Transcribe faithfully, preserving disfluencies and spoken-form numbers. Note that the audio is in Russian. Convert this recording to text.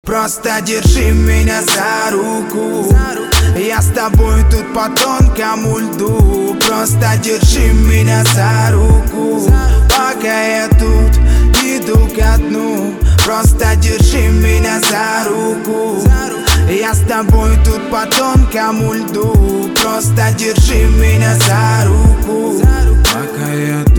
Просто держи меня за руку. Я с тобой тут по тонкому льду. Просто держи меня за руку, пока я тут иду ко дну. Просто держи меня за руку. Я с тобой тут по тонкому льду. Просто держи меня за руку, пока я